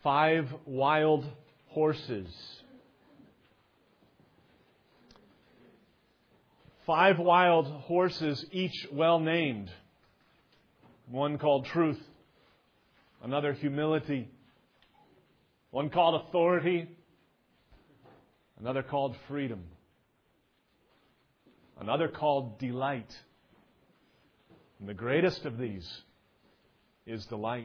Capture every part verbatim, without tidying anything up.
Five wild horses. Five wild horses, each well named. One called truth, another humility, one called authority, another called freedom, another called delight. And the greatest of these is delight.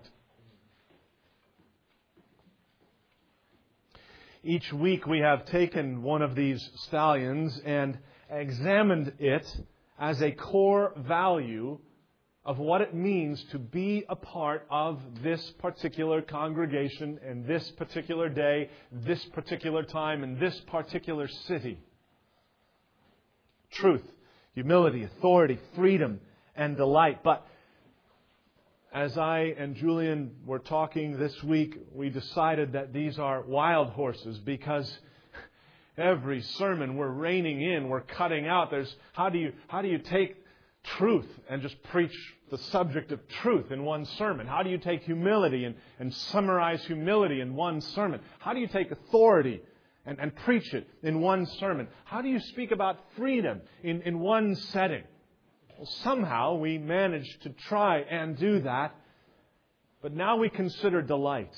Each week we have taken one of these stallions and examined it as a core value of what it means to be a part of this particular congregation and this particular day, this particular time, in this particular city. Truth, humility, authority, freedom, and delight. But as I and Julian were talking this week, we decided that these are wild horses because every sermon we're reining in, we're cutting out. There's how do you how do you take truth and just preach the subject of truth in one sermon? How do you take humility and, and summarize humility in one sermon? How do you take authority and, and preach it in one sermon? How do you speak about freedom in, in one setting? Well, somehow we managed to try and do that, but now we consider delight.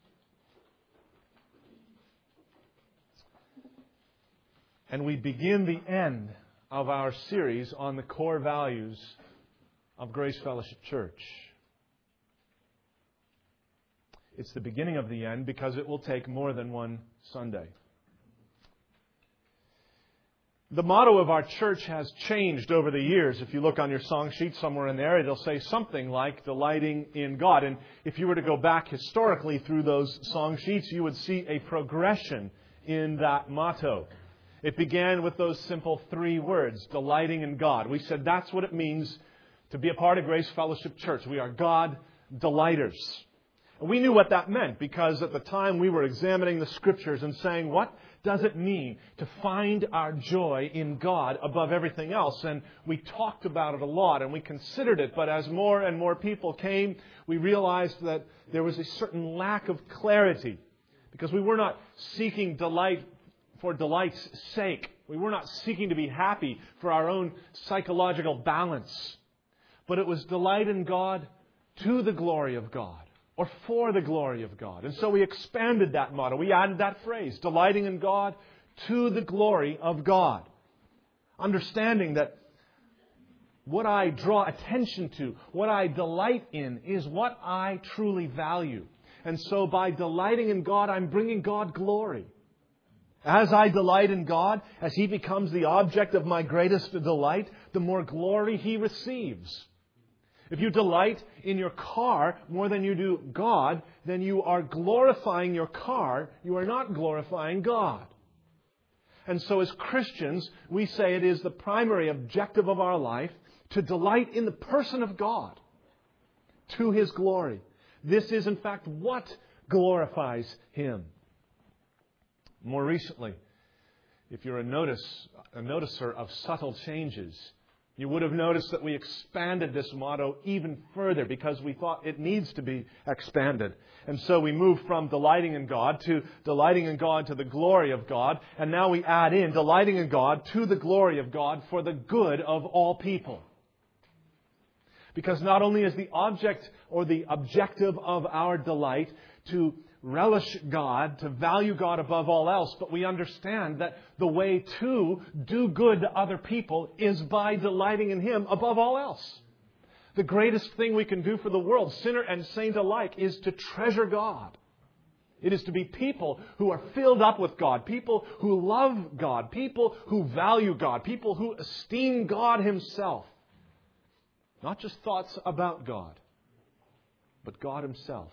And we begin the end of our series on the core values of Grace Fellowship Church. It's the beginning of the end because it will take more than one Sunday. The motto of our church has changed over the years. If you look on your song sheet somewhere in there, it'll say something like delighting in God. And if you were to go back historically through those song sheets, you would see a progression in that motto. It began with those simple three words, delighting in God. We said that's what it means to be a part of Grace Fellowship Church. We are God delighters. And we knew what that meant because at the time we were examining the Scriptures and saying, what does it mean to find our joy in God above everything else? And we talked about it a lot and we considered it. But as more and more people came, we realized that there was a certain lack of clarity because we were not seeking delight for delight's sake. We were not seeking to be happy for our own psychological balance. But it was delight in God to the glory of God, or for the glory of God. And so we expanded that motto. We added that phrase, delighting in God to the glory of God. Understanding that what I draw attention to, what I delight in, is what I truly value. And so by delighting in God, I'm bringing God glory. As I delight in God, as He becomes the object of my greatest delight, the more glory He receives. If you delight in your car more than you do God, then you are glorifying your car. You are not glorifying God. And so as Christians, we say it is the primary objective of our life to delight in the person of God to His glory. This is, in fact, what glorifies Him. More recently, if you're a notice, a noticer of subtle changes, you would have noticed that we expanded this motto even further because we thought it needs to be expanded. And so we moved from delighting in God to delighting in God to the glory of God. And now we add in delighting in God to the glory of God for the good of all people. Because not only is the object or the objective of our delight to relish God, to value God above all else, but we understand that the way to do good to other people is by delighting in Him above all else. The greatest thing we can do for the world, sinner and saint alike, is to treasure God. It is to be people who are filled up with God, people who love God, people who value God, people who esteem God Himself. Not just thoughts about God, but God Himself.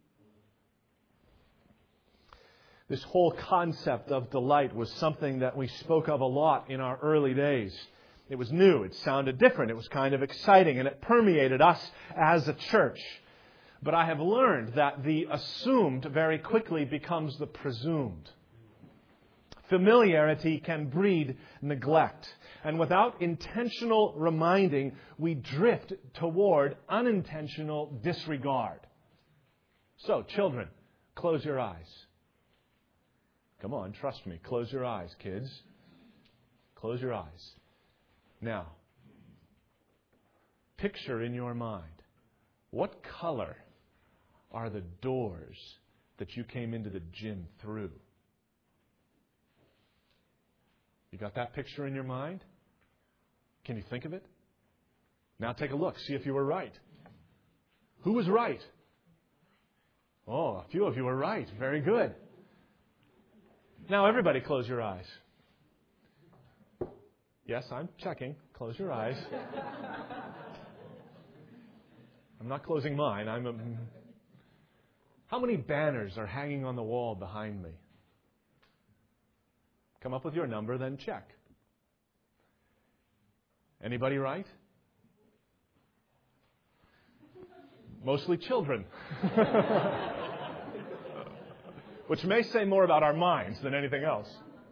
This whole concept of delight was something that we spoke of a lot in our early days. It was new, it sounded different, it was kind of exciting, and it permeated us as a church. But I have learned that the assumed very quickly becomes the presumed. Familiarity can breed neglect. And without intentional reminding, we drift toward unintentional disregard. So, children, Close your eyes. Come on, trust me. Close your eyes, kids. Close your eyes. Now, picture in your mind, what color are the doors that you came into the gym through? You got that picture in your mind? Can you think of it? Now take a look. See if you were right. Who was right? Oh, a few of you were right. Very good. Now everybody close your eyes. Yes, I'm checking. Close your eyes. I'm not closing mine. I'm a... How many banners are hanging on the wall behind me? Come up with your number, then check. Anybody right? Mostly children. Which may say more about our minds than anything else.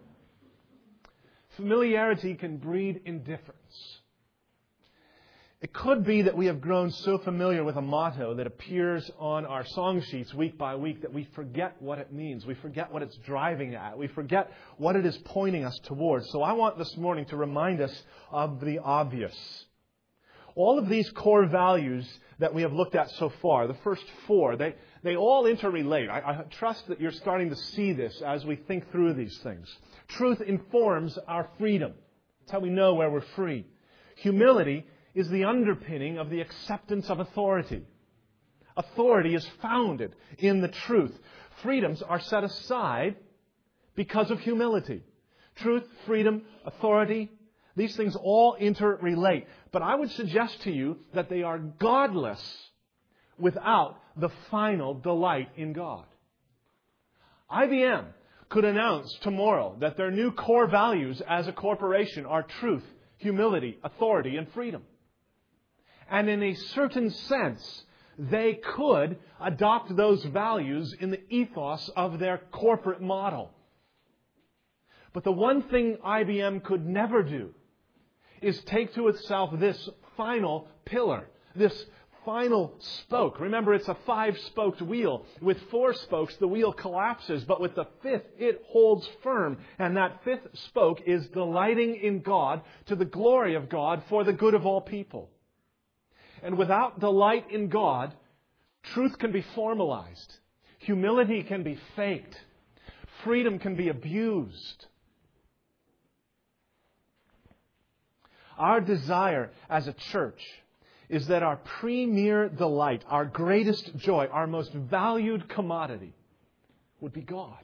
Familiarity can breed indifference. It could be that we have grown so familiar with a motto that appears on our song sheets week by week that we forget what it means. We forget what it's driving at. We forget what it is pointing us towards. So I want this morning to remind us of the obvious. All of these core values that we have looked at so far, the first four, they, they all interrelate. I, I trust that you're starting to see this as we think through these things. Truth informs our freedom. That's how we know where we're free. Humility is the underpinning of the acceptance of authority. Authority is founded in the truth. Freedoms are set aside because of humility. Truth, freedom, authority, these things all interrelate. But I would suggest to you that they are godless without the final delight in God. I B M could announce tomorrow that their new core values as a corporation are truth, humility, authority, and freedom. And in a certain sense, they could adopt those values in the ethos of their corporate model. But the one thing I B M could never do is take to itself this final pillar, this final spoke. Remember, it's a five-spoked wheel. With four spokes, the wheel collapses, but with the fifth, it holds firm. And that fifth spoke is delighting in God to the glory of God for the good of all people. And without delight in God, truth can be formalized. Humility can be faked. Freedom can be abused. Our desire as a church is that our premier delight, our greatest joy, our most valued commodity would be God.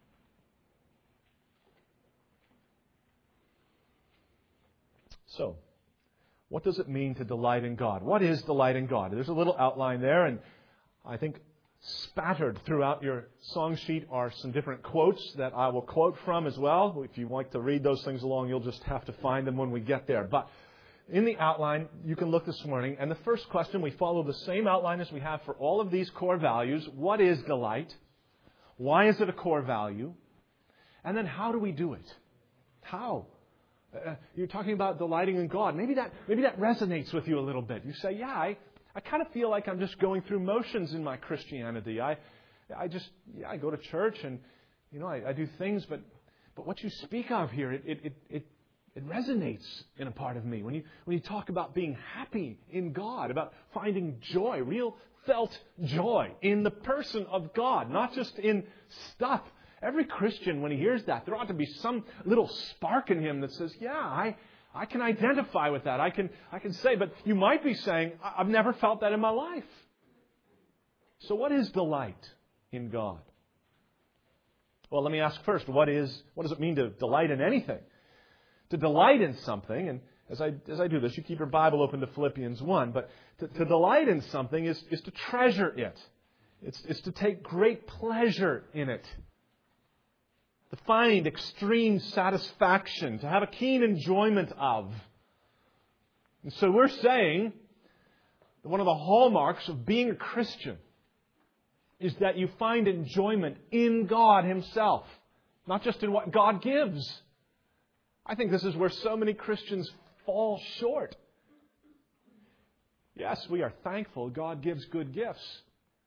So, what does it mean to delight in God? What is delight in God? There's a little outline there, and I think spattered throughout your song sheet are some different quotes that I will quote from as well. If you like to read those things along, you'll just have to find them when we get there. But in the outline, you can look this morning, and the first question, we follow the same outline as we have for all of these core values. What is delight? Why is it a core value? And then how do we do it? How? Uh, you're talking about delighting in God. Maybe that maybe that resonates with you a little bit. You say, yeah, I, I kind of feel like I'm just going through motions in my Christianity. I I just, yeah, I go to church and, you know, I, I do things, but but what you speak of here, it it, it it it resonates in a part of me. When you when you talk about being happy in God, about finding joy, real felt joy in the person of God, not just in stuff. Every Christian, when he hears that, there ought to be some little spark in him that says, yeah, I, I can identify with that. I can, I can say, but you might be saying, I've never felt that in my life. So what is delight in God? Well, let me ask first, what is, what does it mean to delight in anything? To delight in something, and as I, as I do this, you keep your Bible open to Philippians one, but to, to delight in something is, is to treasure it. It's, it's to take great pleasure in it. To find extreme satisfaction, to have a keen enjoyment of. And so we're saying that one of the hallmarks of being a Christian is that you find enjoyment in God Himself, not just in what God gives. I think this is where so many Christians fall short. Yes, we are thankful God gives good gifts.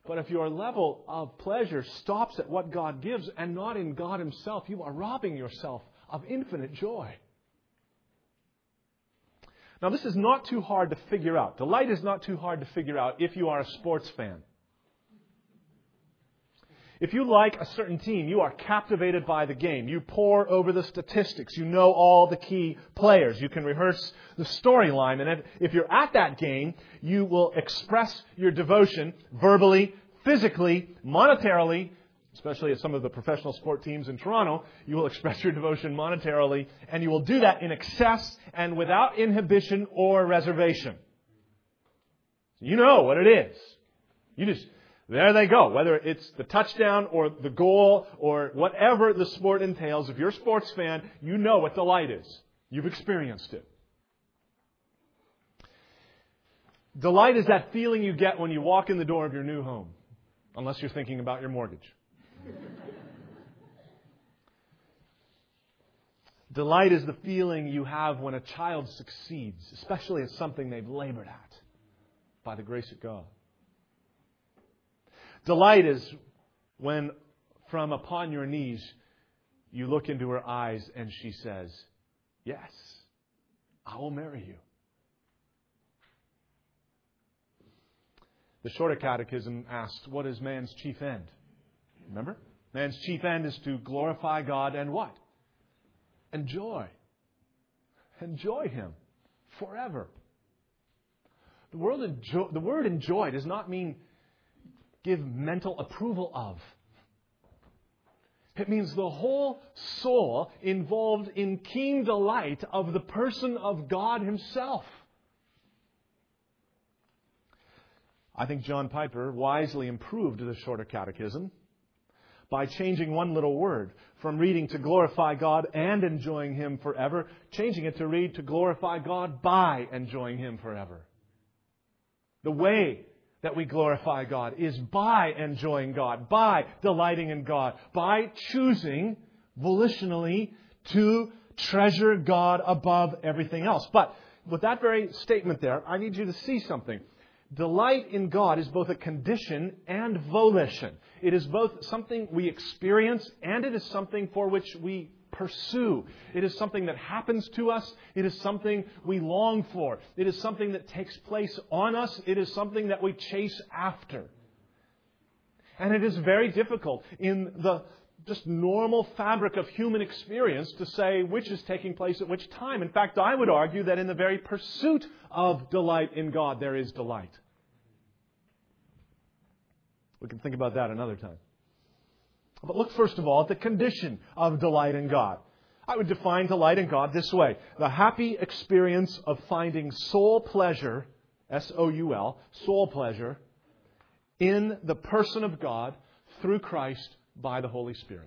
But if your level of pleasure stops at what God gives and not in God Himself, you are robbing yourself of infinite joy. Now, this is not too hard to figure out. Delight is not too hard to figure out if you are a sports fan. If you like a certain team, you are captivated by the game. You pore over the statistics. You know all the key players. You can rehearse the storyline. And if you're at that game, you will express your devotion verbally, physically, monetarily. Especially at some of the professional sport teams in Toronto, you will express your devotion monetarily, and you will do that in excess and without inhibition or reservation. You know what it is. You just, there they go. Whether it's the touchdown or the goal or whatever the sport entails, if you're a sports fan, you know what delight is. You've experienced it. Delight is that feeling you get when you walk in the door of your new home, unless you're thinking about your mortgage. Delight is the feeling you have when a child succeeds, especially at something they've labored at by the grace of God. Delight is when from upon your knees you look into her eyes and she says, "Yes, I will marry you." The Shorter Catechism asked, what is man's chief end? Remember? Man's chief end is to glorify God and what? Enjoy. Enjoy Him forever. The word enjoy, the word enjoy does not mean give mental approval of. It means the whole soul involved in keen delight of the person of God Himself. I think John Piper wisely improved the Shorter Catechism by changing one little word from reading to glorify God and enjoying Him forever, changing it to read to glorify God by enjoying Him forever. The way that we glorify God is by enjoying God, by delighting in God, by choosing volitionally to treasure God above everything else. But with that very statement there, I need you to see something. Delight in God is both a condition and volition. It is both something we experience and it is something for which we pursue. It is something that happens to us. It is something we long for. It is something that takes place on us. It is something that we chase after. And it is very difficult in the just normal fabric of human experience to say which is taking place at which time. In fact, I would argue that in the very pursuit of delight in God, there is delight. We can think about that another time. But look first of all at the condition of delight in God. I would define delight in God this way. The happy experience of finding soul pleasure, S O U L, soul pleasure, in the person of God through Christ by the Holy Spirit.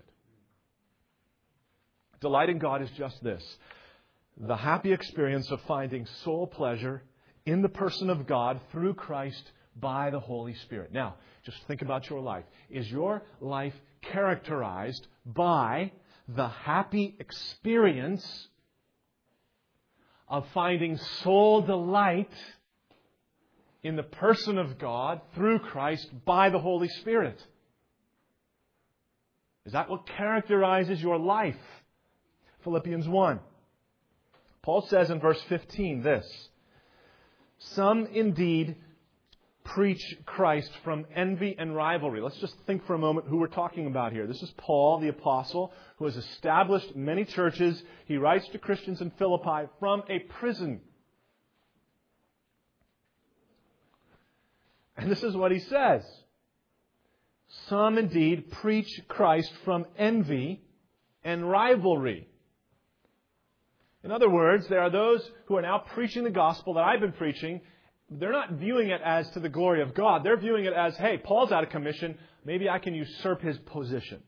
Delight in God is just this. The happy experience of finding soul pleasure in the person of God through Christ by the Holy Spirit. Now, just think about your life. Is your life characterized by the happy experience of finding soul delight in the person of God through Christ by the Holy Spirit? Is that what characterizes your life? Philippians one. Paul says in verse fifteen this, "Some indeed preach Christ from envy and rivalry." Let's just think for a moment who we're talking about here. This is Paul, the apostle, who has established many churches. He writes to Christians in Philippi from a prison. And this is what he says. "Some indeed preach Christ from envy and rivalry." In other words, there are those who are now preaching the gospel that I've been preaching. They're not viewing it as to the glory of God. They're viewing it as, hey, Paul's out of commission. Maybe I can usurp his position.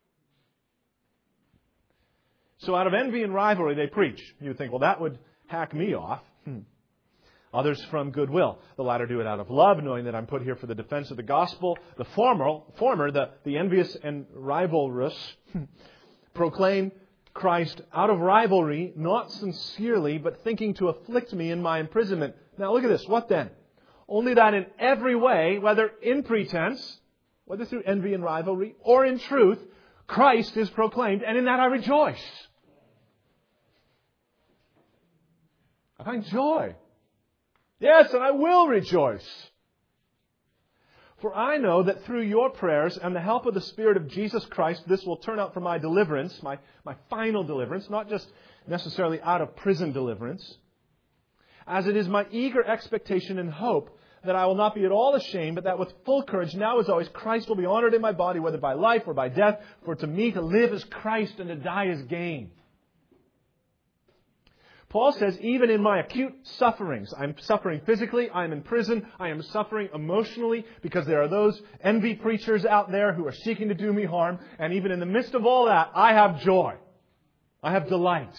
So out of envy and rivalry, they preach. You would think, well, that would hack me off. Hmm. Others from goodwill. The latter do it out of love, knowing that I'm put here for the defense of the gospel. The former, former the, the envious and rivalrous, proclaim Christ out of rivalry, not sincerely, but thinking to afflict me in my imprisonment. Now look at this. What then? Only that in every way, whether in pretense, whether through envy and rivalry or in truth, Christ is proclaimed, and in that I rejoice. I find joy. Yes, and I will rejoice. For I know that through your prayers and the help of the Spirit of Jesus Christ, this will turn out for my deliverance, my, my final deliverance, not just necessarily out of prison deliverance, as it is my eager expectation and hope that I will not be at all ashamed, but that with full courage, now as always, Christ will be honored in my body, whether by life or by death. For to me to live is Christ and to die is gain. Paul says, even in my acute sufferings, I'm suffering physically, I'm in prison, I am suffering emotionally because there are those envy preachers out there who are seeking to do me harm. And even in the midst of all that, I have joy. I have delight.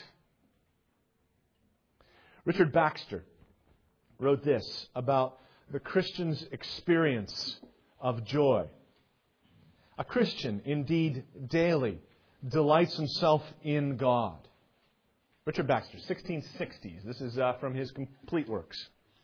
Richard Baxter wrote this about the Christian's experience of joy. A Christian, indeed, daily delights himself in God. Richard Baxter, sixteen sixties. This is uh, from his complete works.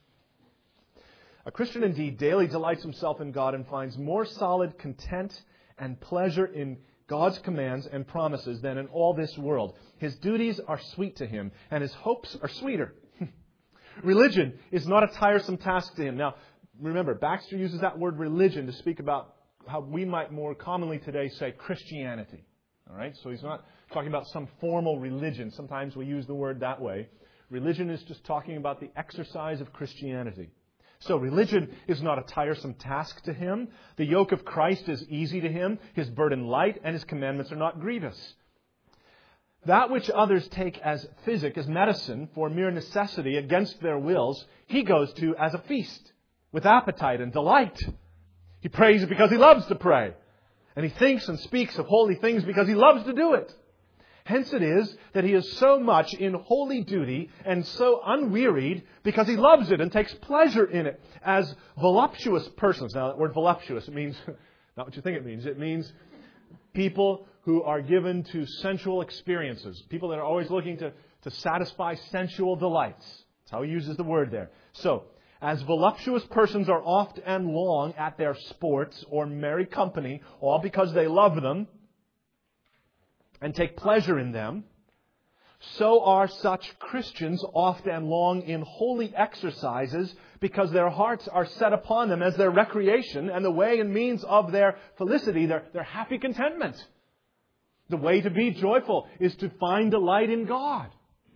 A Christian indeed daily delights himself in God and finds more solid content and pleasure in God's commands and promises than in all this world. His duties are sweet to him, and his hopes are sweeter. Religion is not a tiresome task to him. Now, remember, Baxter uses that word religion to speak about how we might more commonly today say Christianity. All right? So he's not talking about some formal religion. Sometimes we use the word that way. Religion is just talking about the exercise of Christianity. So religion is not a tiresome task to him. The yoke of Christ is easy to him. His burden light, and his commandments are not grievous. That which others take as physic, as medicine, for mere necessity against their wills, he goes to as a feast, with appetite and delight. He prays because he loves to pray. And he thinks and speaks of holy things because he loves to do it. Hence it is that he is so much in holy duty and so unwearied because he loves it and takes pleasure in it. As voluptuous persons. Now, that word voluptuous, it means not what you think it means. It means people who are given to sensual experiences. People that are always looking to, to satisfy sensual delights. That's how he uses the word there. So, as voluptuous persons are oft and long at their sports or merry company, all because they love them and take pleasure in them, so are such Christians oft and long in holy exercises because their hearts are set upon them as their recreation and the way and means of their felicity, their, their happy contentment. The way to be joyful is to find delight in God.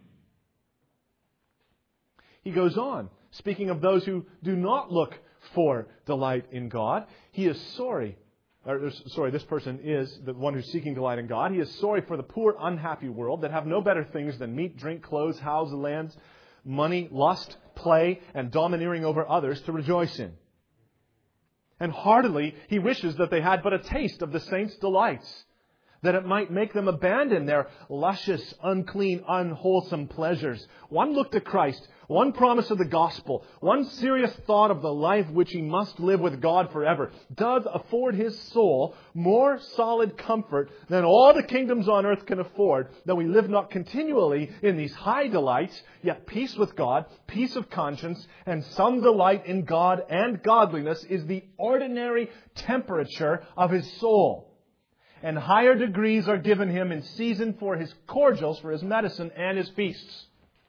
He goes on, speaking of those who do not look for delight in God. He is sorry. Or, sorry, this person is the one who's seeking delight in God. He is sorry for the poor, unhappy world that have no better things than meat, drink, clothes, houses, lands, money, lust, play, and domineering over others to rejoice in. And heartily, he wishes that they had but a taste of the saints' delights, that it might make them abandon their luscious, unclean, unwholesome pleasures. One look to Christ, one promise of the gospel, one serious thought of the life which he must live with God forever, does afford his soul more solid comfort than all the kingdoms on earth can afford, that we live not continually in these high delights, yet peace with God, peace of conscience, and some delight in God and godliness is the ordinary temperature of his soul. And higher degrees are given him in season for his cordials, for his medicine, and his feasts.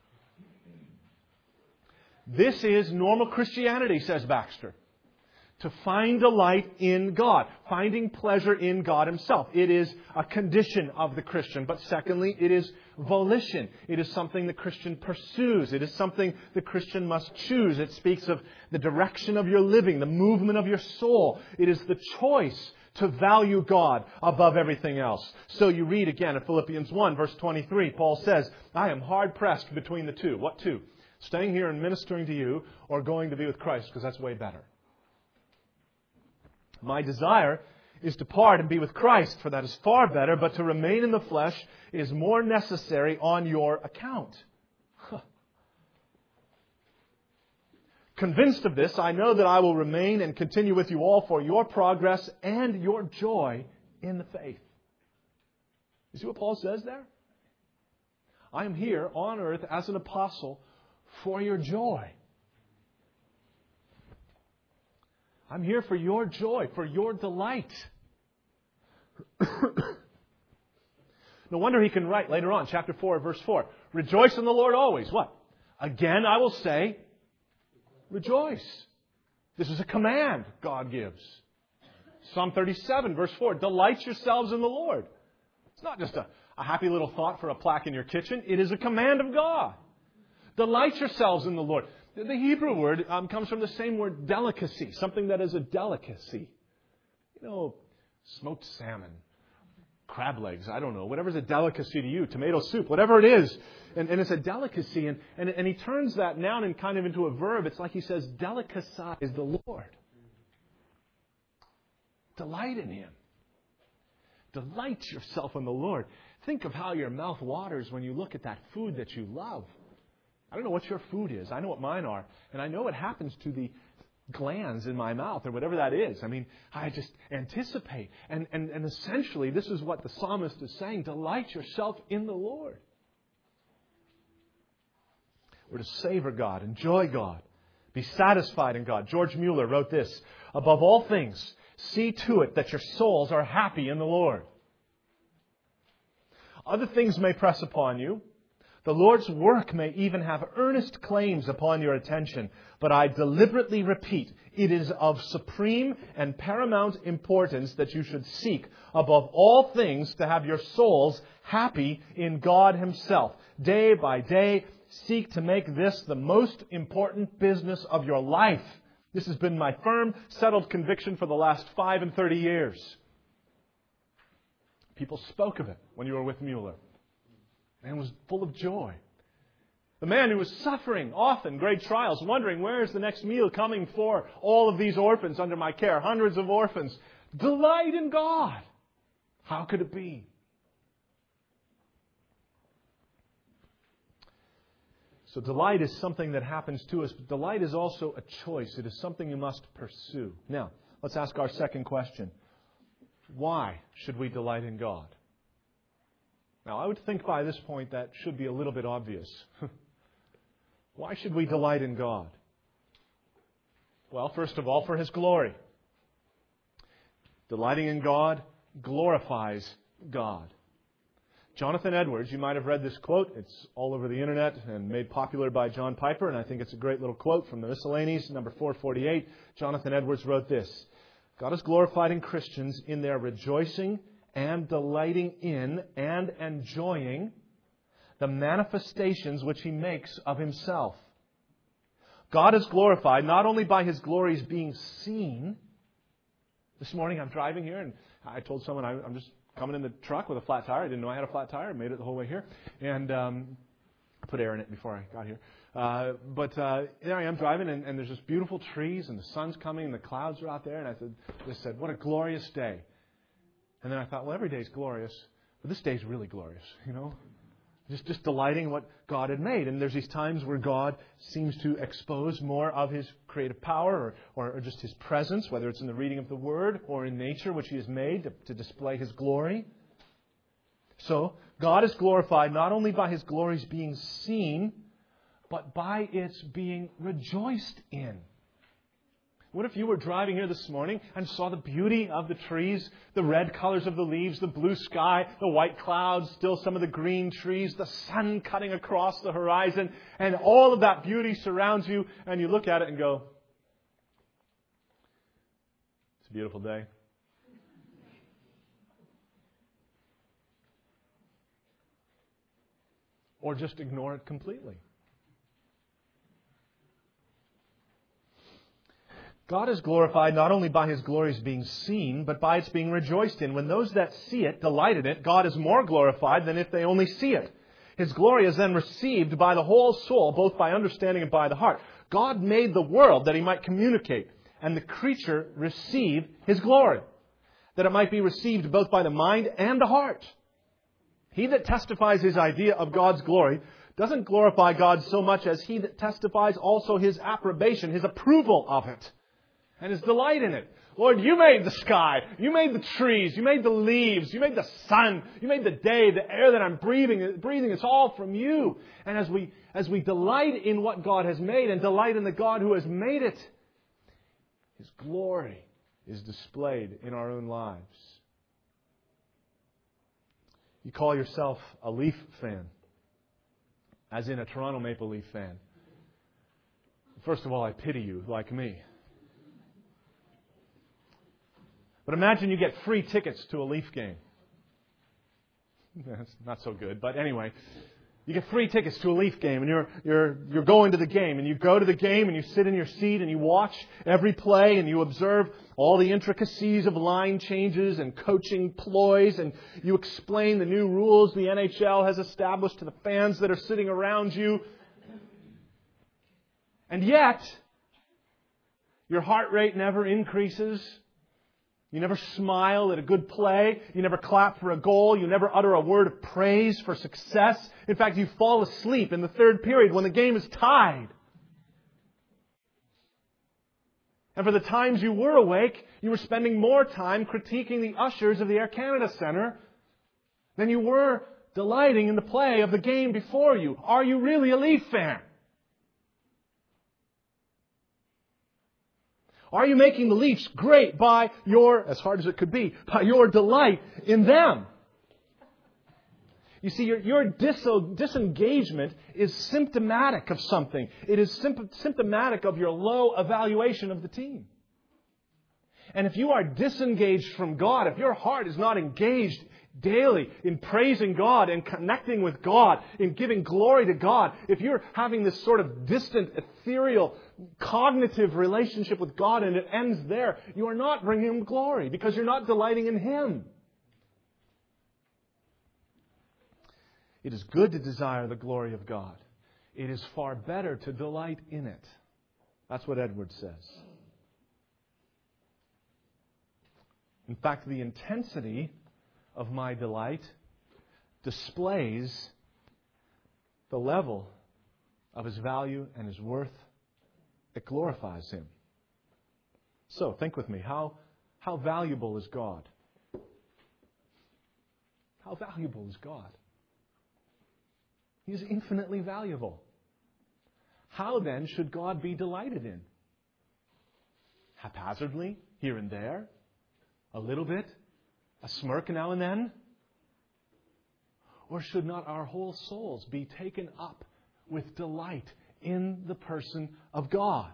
This is normal Christianity, says Baxter. To find delight in God. Finding pleasure in God himself. It is a condition of the Christian. But secondly, it is volition. It is something the Christian pursues. It is something the Christian must choose. It speaks of the direction of your living, the movement of your soul. It is the choice to value God above everything else. So you read again in Philippians one, verse twenty-three, Paul says, I am hard pressed between the two. What two? Staying here and ministering to you or going to be with Christ, because that's way better. My desire is to part and be with Christ, for that is far better, but to remain in the flesh is more necessary on your account. Huh. Convinced of this, I know that I will remain and continue with you all for your progress and your joy in the faith. You see what Paul says there? I am here on earth as an apostle for your joy. I'm here for your joy, for your delight. No wonder he can write later on, chapter four, verse four. Rejoice in the Lord always. What? Again, I will say, rejoice. This is a command God gives. Psalm thirty-seven, verse four. Delight yourselves in the Lord. It's not just a, a happy little thought for a plaque in your kitchen. It is a command of God. Delight yourselves in the Lord. The Hebrew word um, comes from the same word, delicacy. Something that is a delicacy. You know, smoked salmon, crab legs, I don't know. Whatever's a delicacy to you, tomato soup, whatever it is. And, and it's a delicacy. And, and, and he turns that noun and kind of into a verb. It's like he says, delicacize the Lord. Delight in Him. Delight yourself in the Lord. Think of how your mouth waters when you look at that food that you love. I don't know what your food is. I know what mine are. And I know what happens to the glands in my mouth or whatever that is. I mean, I just anticipate. And, and, and essentially, this is what the psalmist is saying. Delight yourself in the Lord. We're to savor God, enjoy God, be satisfied in God. George Mueller wrote this, above all things, see to it that your souls are happy in the Lord. Other things may press upon you. The Lord's work may even have earnest claims upon your attention. But I deliberately repeat, it is of supreme and paramount importance that you should seek above all things to have your souls happy in God Himself. Day by day, seek to make this the most important business of your life. This has been my firm, settled conviction for the last five and thirty years. People spoke of it when you were with Mueller. Man was full of joy. The man who was suffering often great trials, wondering where is the next meal coming for all of these orphans under my care, hundreds of orphans. Delight in God. How could it be? So delight is something that happens to us, but delight is also a choice. It is something you must pursue. Now, let's ask our second question. Why should we delight in God? Now, I would think by this point that should be a little bit obvious. Why should we delight in God? Well, first of all, for His glory. Delighting in God glorifies God. Jonathan Edwards, you might have read this quote. It's all over the internet and made popular by John Piper, and I think it's a great little quote from the Miscellanies, number four forty-eight. Jonathan Edwards wrote this, God is glorified in Christians in their rejoicing and delighting in and enjoying the manifestations which He makes of Himself. God is glorified not only by His glories being seen. This morning I'm driving here and I told someone I, I'm just coming in the truck with a flat tire. I didn't know I had a flat tire. I made it the whole way here. And um, I put air in it before I got here. Uh, but uh, there I am driving and, and there's just beautiful trees and the sun's coming and the clouds are out there. And I said, just said, what a glorious day. And then I thought, well, every day is glorious, but this day is really glorious, you know. Just just delighting in what God had made. And there's these times where God seems to expose more of His creative power or, or, or just His presence, whether it's in the reading of the Word or in nature, which He has made to, to display His glory. So, God is glorified not only by His glories being seen, but by its being rejoiced in. What if you were driving here this morning and saw the beauty of the trees, the red colors of the leaves, the blue sky, the white clouds, still some of the green trees, the sun cutting across the horizon, and all of that beauty surrounds you, and you look at it and go, it's a beautiful day. Or just ignore it completely. God is glorified not only by His glories being seen, but by its being rejoiced in. When those that see it delight in it, God is more glorified than if they only see it. His glory is then received by the whole soul, both by understanding and by the heart. God made the world that He might communicate, and the creature receive His glory, that it might be received both by the mind and the heart. He that testifies his idea of God's glory doesn't glorify God so much as he that testifies also His approbation, His approval of it. And His delight in it. Lord, You made the sky. You made the trees. You made the leaves. You made the sun. You made the day, the air that I'm breathing. Breathing, it's all from You. And as we, as we delight in what God has made and delight in the God who has made it, His glory is displayed in our own lives. You call yourself a Leaf fan, as in a Toronto Maple Leaf fan. First of all, I pity you, like me. But imagine you get free tickets to a Leaf game. That's not so good, but anyway. You get free tickets to a Leaf game, and you're you're you're going to the game, and you go to the game, and you sit in your seat, and you watch every play, and you observe all the intricacies of line changes and coaching ploys, and you explain the new rules the N H L has established to the fans that are sitting around you. And yet, your heart rate never increases. You never smile at a good play. You never clap for a goal. You never utter a word of praise for success. In fact, you fall asleep in the third period when the game is tied. And for the times you were awake, you were spending more time critiquing the ushers of the Air Canada Centre than you were delighting in the play of the game before you. Are you really a Leaf fan? Are you making the Leafs great by your, as hard as it could be, by your delight in them? You see, your, your dis- disengagement is symptomatic of something. It is symp- symptomatic of your low evaluation of the team. And if you are disengaged from God, if your heart is not engaged daily in praising God and connecting with God, in giving glory to God, if you're having this sort of distant, ethereal, cognitive relationship with God and it ends there, you are not bringing Him glory because you're not delighting in Him. It is good to desire the glory of God. It is far better to delight in it. That's what Edwards says. In fact, the intensity of my delight displays the level of His value and His worth. It glorifies Him. So, think with me. How, how valuable is God? How valuable is God? He is infinitely valuable. How then should God be delighted in? Haphazardly, here and there? A little bit? A smirk now and then? Or should not our whole souls be taken up with delight in the person of God?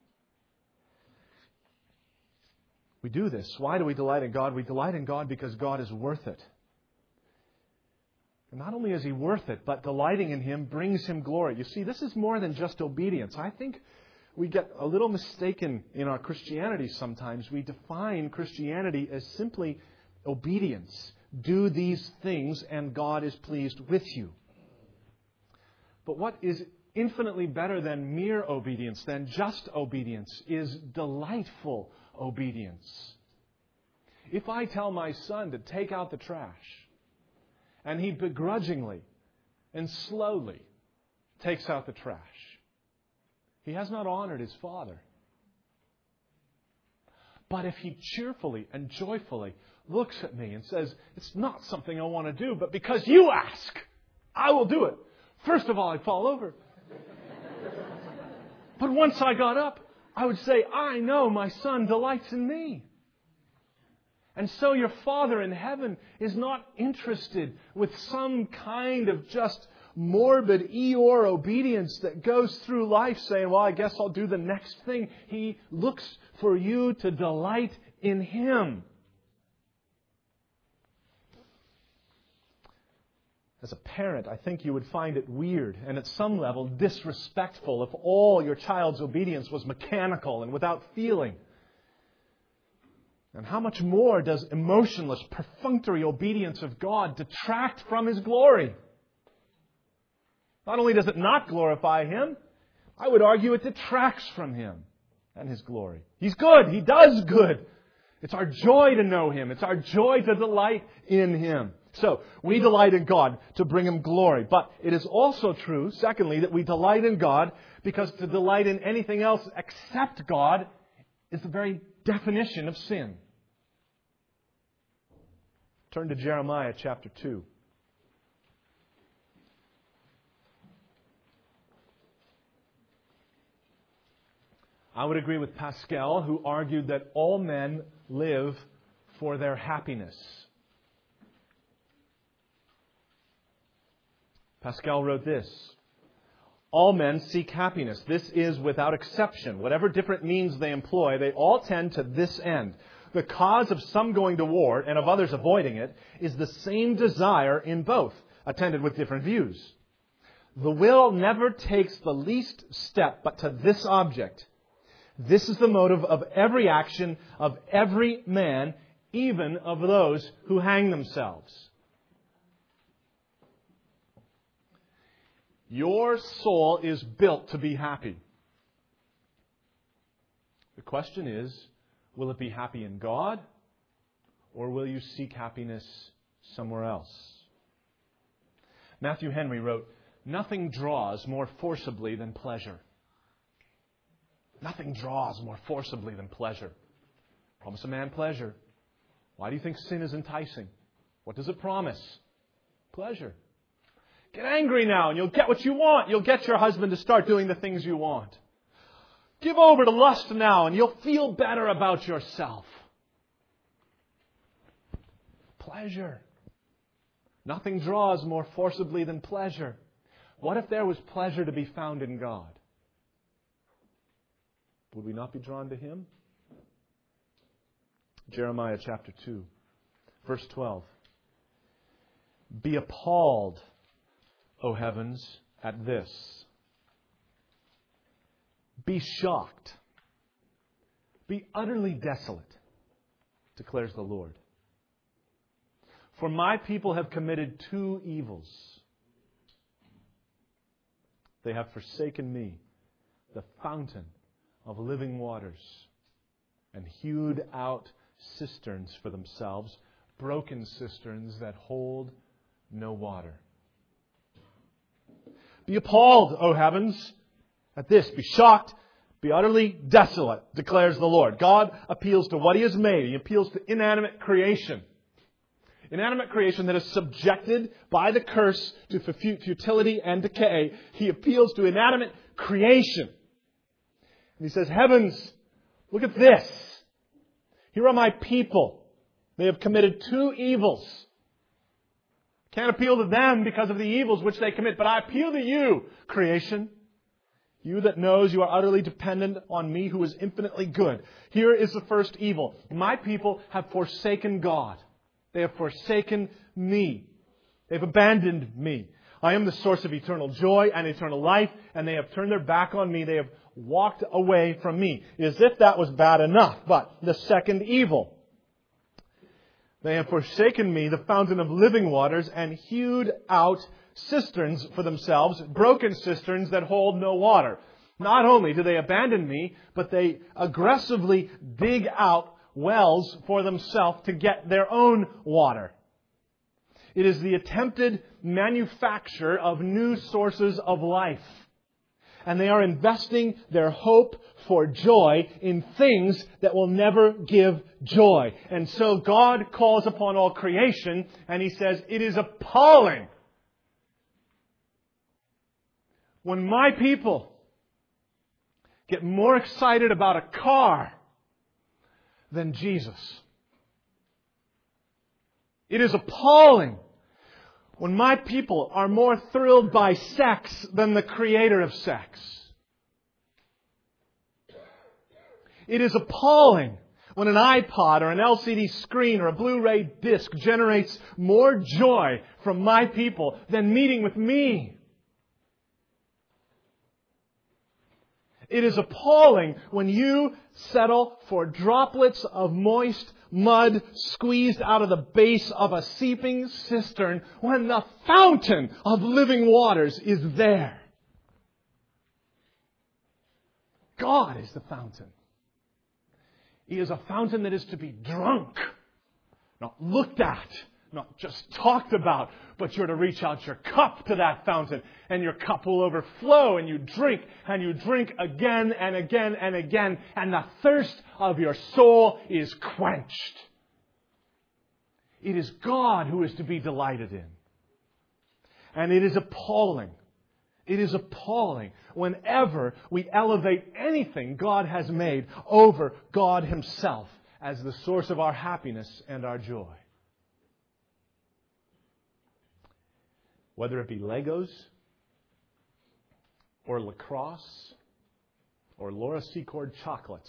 We do this. Why do we delight in God? We delight in God because God is worth it. And not only is He worth it, but delighting in Him brings Him glory. You see, this is more than just obedience. I think we get a little mistaken in our Christianity sometimes. We define Christianity as simply obedience. Do these things and God is pleased with you. But what is infinitely better than mere obedience, than just obedience, is delightful obedience. If I tell my son to take out the trash, and he begrudgingly and slowly takes out the trash, he has not honored his father. But if he cheerfully and joyfully looks at me and says, it's not something I want to do, but because you ask, I will do it. First of all, I'd fall over. But once I got up, I would say, I know my son delights in me. And so your Father in heaven is not interested with some kind of just morbid Eeyore obedience that goes through life saying, well, I guess I'll do the next thing. He looks for you to delight in Him. As a parent, I think you would find it weird and at some level disrespectful if all your child's obedience was mechanical and without feeling. And how much more does emotionless, perfunctory obedience of God detract from His glory? Not only does it not glorify Him, I would argue it detracts from Him and His glory. He's good. He does good. It's our joy to know Him. It's our joy to delight in Him. So, we delight in God to bring Him glory. But it is also true, secondly, that we delight in God because to delight in anything else except God is the very definition of sin. Turn to Jeremiah chapter two. I would agree with Pascal, who argued that all men live for their happiness. Pascal wrote this: all men seek happiness. This is without exception. Whatever different means they employ, they all tend to this end. The cause of some going to war and of others avoiding it is the same desire in both, attended with different views. The will never takes the least step but to this object. This is the motive of every action of every man, even of those who hang themselves. Your soul is built to be happy. The question is, will it be happy in God, or will you seek happiness somewhere else? Matthew Henry wrote, "Nothing draws more forcibly than pleasure." Nothing draws more forcibly than pleasure. Promise a man pleasure. Why do you think sin is enticing? What does it promise? Pleasure. Get angry now and you'll get what you want. You'll get your husband to start doing the things you want. Give over to lust now and you'll feel better about yourself. Pleasure. Nothing draws more forcibly than pleasure. What if there was pleasure to be found in God? Would we not be drawn to Him? Jeremiah chapter two, verse twelve. Be appalled, O heavens, at this. Be shocked. Be utterly desolate, declares the Lord. For my people have committed two evils. They have forsaken me, the fountain of living waters, and hewed out cisterns for themselves, broken cisterns that hold no water. Be appalled, O heavens, at this. Be shocked. Be utterly desolate, declares the Lord. God appeals to what He has made. He appeals to inanimate creation. Inanimate creation that is subjected by the curse to futility and decay. He appeals to inanimate creation. And He says, heavens, look at this. Here are my people. They have committed two evils. Can't appeal to them because of the evils which they commit, but I appeal to you, creation. You that knows you are utterly dependent on me who is infinitely good. Here is the first evil. My people have forsaken God. They have forsaken me. They've abandoned me. I am the source of eternal joy and eternal life, and they have turned their back on me. They have walked away from me. As if that was bad enough. But the second evil. They have forsaken me, the fountain of living waters, and hewed out cisterns for themselves, broken cisterns that hold no water. Not only do they abandon me, but they aggressively dig out wells for themselves to get their own water. It is the attempted manufacture of new sources of life. And they are investing their hope for joy in things that will never give joy. And so God calls upon all creation and He says, it is appalling when my people get more excited about a car than Jesus. It is appalling when my people are more thrilled by sex than the Creator of sex. It is appalling when an iPod or an L C D screen or a Blu-ray disc generates more joy from my people than meeting with me. It is appalling when you settle for droplets of moist mud squeezed out of the base of a seeping cistern when the fountain of living waters is there. God is the fountain. He is a fountain that is to be drunk, not looked at, not just talked about, but you're to reach out your cup to that fountain and your cup will overflow and you drink and you drink again and again and again and the thirst of your soul is quenched. It is God who is to be delighted in. And it is appalling. It is appalling whenever we elevate anything God has made over God Himself as the source of our happiness and our joy. Whether it be Legos, or lacrosse, or Laura Secord chocolates.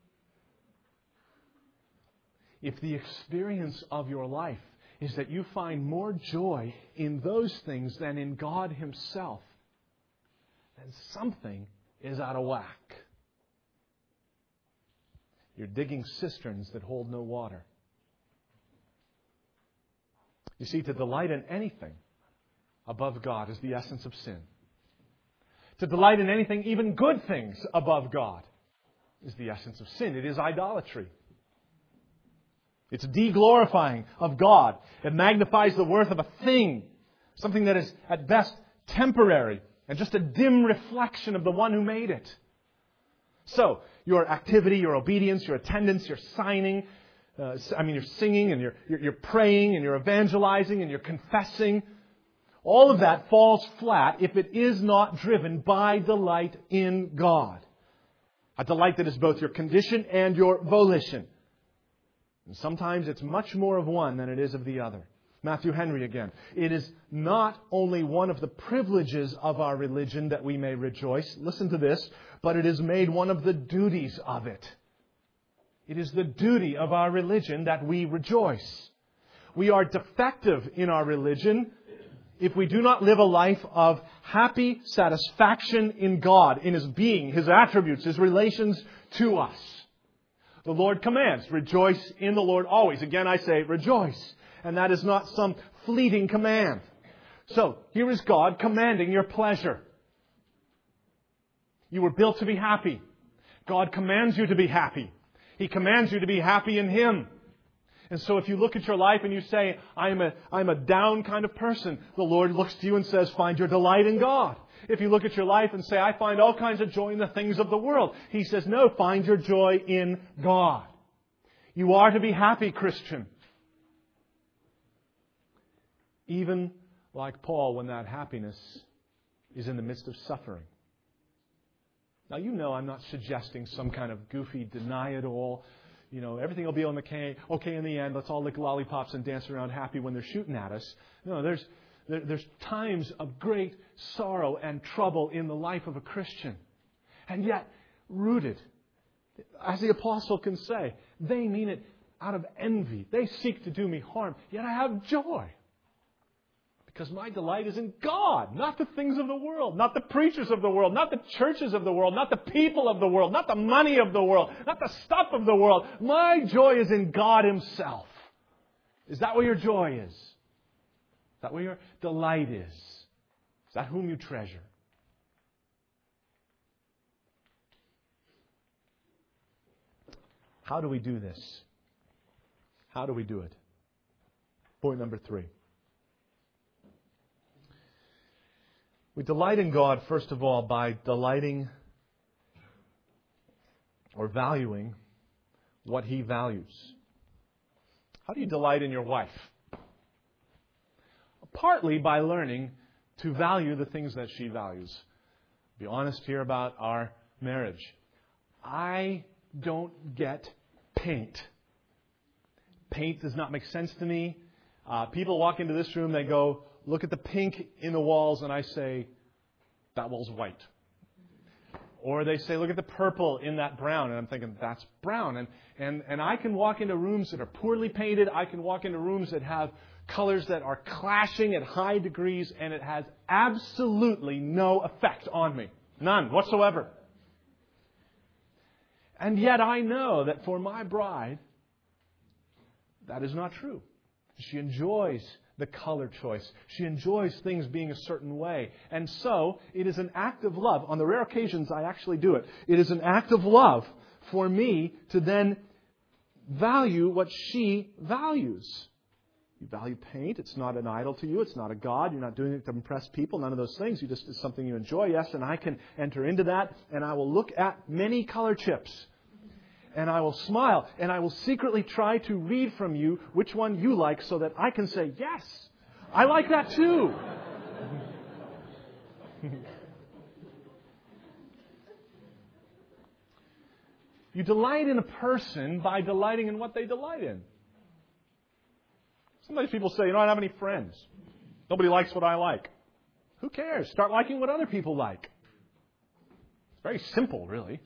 If the experience of your life is that you find more joy in those things than in God Himself, then something is out of whack. You're digging cisterns that hold no water. You see, to delight in anything above God is the essence of sin. To delight in anything, even good things, above God is the essence of sin. It is idolatry. It's de-glorifying of God. It magnifies the worth of a thing, something that is at best temporary and just a dim reflection of the one who made it. So, your activity, your obedience, your attendance, your signing, uh, I mean, you're singing and you're, you're, you're praying and you're evangelizing and you're confessing. All of that falls flat if it is not driven by delight in God. A delight that is both your condition and your volition. And sometimes it's much more of one than it is of the other. Matthew Henry again. It is not only one of the privileges of our religion that we may rejoice, listen to this, but it is made one of the duties of it. It is the duty of our religion that we rejoice. We are defective in our religion if we do not live a life of happy satisfaction in God, in His being, His attributes, His relations to us. The Lord commands, rejoice in the Lord always. Again, I say rejoice. And that is not some fleeting command. So, here is God commanding your pleasure. You were built to be happy. God commands you to be happy. He commands you to be happy in Him. And so if you look at your life and you say, I'm a, I'm a down kind of person, the Lord looks to you and says, find your delight in God. If you look at your life and say, I find all kinds of joy in the things of the world, He says, no, find your joy in God. You are to be happy, Christian. Even like Paul, when that happiness is in the midst of suffering. Now, you know I'm not suggesting some kind of goofy deny it all. You know, everything will be okay, okay in the end. Let's all lick lollipops and dance around happy when they're shooting at us. No, there's there, there's times of great sorrow and trouble in the life of a Christian. And yet, rooted, as the apostle can say, they mean it out of envy. They seek to do me harm, yet I have joy. Because my delight is in God, not the things of the world, not the preachers of the world, not the churches of the world, not the people of the world, not the money of the world, not the stuff of the world. My joy is in God Himself. Is that where your joy is? Is that where your delight is? Is that whom you treasure? How do we do this? How do we do it? Point number three. We delight in God, first of all, by delighting or valuing what He values. How do you delight in your wife? Partly by learning to value the things that she values. Be honest here about our marriage. I don't get paint. Paint does not make sense to me. Uh, people walk into this room, they go, look at the pink in the walls, and I say, that wall's white. Or they say, look at the purple in that brown, and I'm thinking, that's brown. And, and, and I can walk into rooms that are poorly painted. I can walk into rooms that have colors that are clashing at high degrees, and it has absolutely no effect on me. None whatsoever. And yet I know that for my bride, that is not true. She enjoys the color choice. She enjoys things being a certain way. And so, it is an act of love. On the rare occasions I actually do it. It is an act of love for me to then value what she values. You value paint. It's not an idol to you. It's not a god. You're not doing it to impress people. None of those things. You just, it's something you enjoy. Yes, and I can enter into that. And I will look at many color chips. And I will smile, and I will secretly try to read from you which one you like so that I can say, yes, I like that too. You delight in a person by delighting in what they delight in. Sometimes people say, you know, I don't have any friends. Nobody likes what I like. Who cares? Start liking what other people like. It's very simple, really.